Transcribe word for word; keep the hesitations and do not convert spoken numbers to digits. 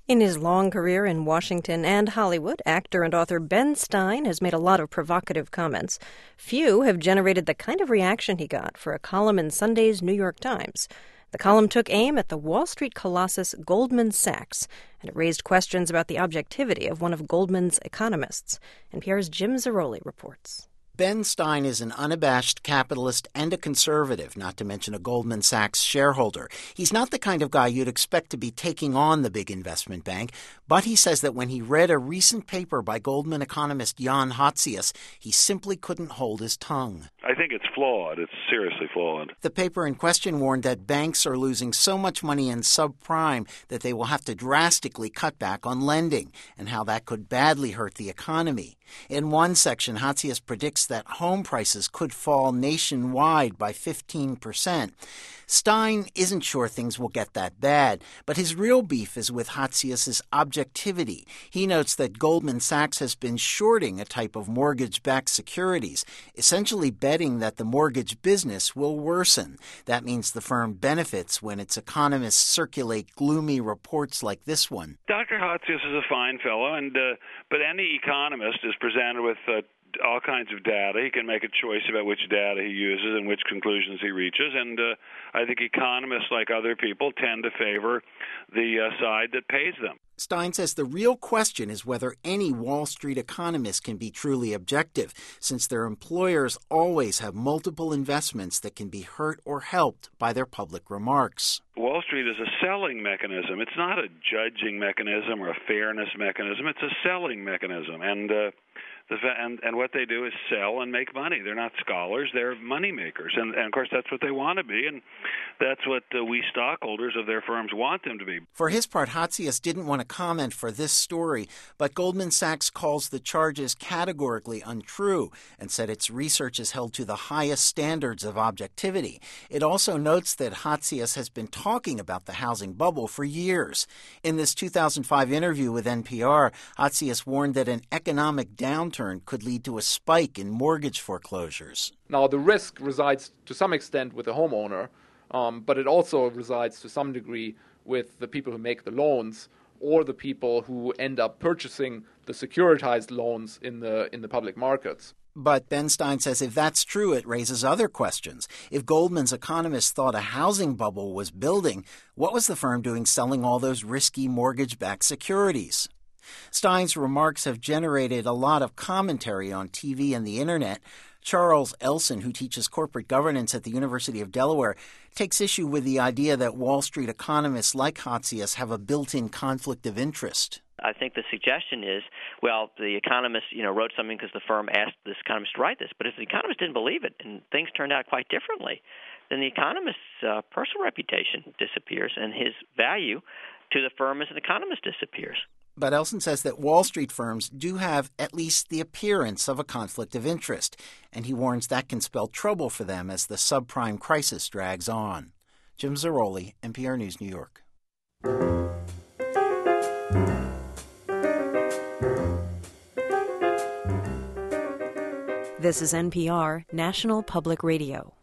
In his long career in Washington and Hollywood, actor and author Ben Stein has made a lot of provocative comments. Few have generated the kind of reaction he got for a column in Sunday's New York Times. The column took aim at the Wall Street colossus Goldman Sachs, and it raised questions about the objectivity of one of Goldman's economists. N P R's Jim Zarroli reports. Ben Stein is an unabashed capitalist and a conservative, not to mention a Goldman Sachs shareholder. He's not the kind of guy you'd expect to be taking on the big investment bank, but he says that when he read a recent paper by Goldman economist Jan Hatzius, he simply couldn't hold his tongue. I think it's flawed. It's seriously flawed. The paper in question warned that banks are losing so much money in subprime that they will have to drastically cut back on lending, and how that could badly hurt the economy. In one section, Hatzius predicts that home prices could fall nationwide by fifteen percent. Stein isn't sure things will get that bad, but his real beef is with Hatzius's objectivity. He notes that Goldman Sachs has been shorting a type of mortgage-backed securities, essentially betting that the mortgage business will worsen. That means the firm benefits when its economists circulate gloomy reports like this one. Doctor Hatzius is a fine fellow, and uh, but any economist is presented with uh, all kinds of data. He can make a choice about which data he uses and which conclusions he reaches. And uh, I think economists, like other people, tend to favor the uh, side that pays them. Stein says the real question is whether any Wall Street economist can be truly objective, since their employers always have multiple investments that can be hurt or helped by their public remarks. Wall Street is a selling mechanism. It's not a judging mechanism or a fairness mechanism. It's a selling mechanism. And uh, the, and, and what they do is sell and make money. They're not scholars. They're money makers. And, and of course, that's what they want to be. And that's what uh, we stockholders of their firms want them to be. For his part, Hatzius didn't want to comment for this story, but Goldman Sachs calls the charges categorically untrue and said its research is held to the highest standards of objectivity. It also notes that Hatzius has been talking about the housing bubble for years. In this two thousand five interview with N P R, Hatzius warned that an economic downturn could lead to a spike in mortgage foreclosures. Now, the risk resides to some extent with the homeowner, um, but it also resides to some degree with the people who make the loans or the people who end up purchasing the securitized loans in the in the public markets. But Ben Stein says if that's true, it raises other questions. If Goldman's economists thought a housing bubble was building, what was the firm doing selling all those risky mortgage-backed securities? Stein's remarks have generated a lot of commentary on T V and the Internet. Charles Elson, who teaches corporate governance at the University of Delaware, takes issue with the idea that Wall Street economists like Hatzius have a built-in conflict of interest. I think the suggestion is, well, the economist, you know, wrote something because the firm asked this economist to write this. But if the economist didn't believe it and things turned out quite differently, then the economist's uh, personal reputation disappears and his value to the firm as an economist disappears. But Elson says that Wall Street firms do have at least the appearance of a conflict of interest, and he warns that can spell trouble for them as the subprime crisis drags on. Jim Zarroli, N P R News, New York. This is N P R, National Public Radio.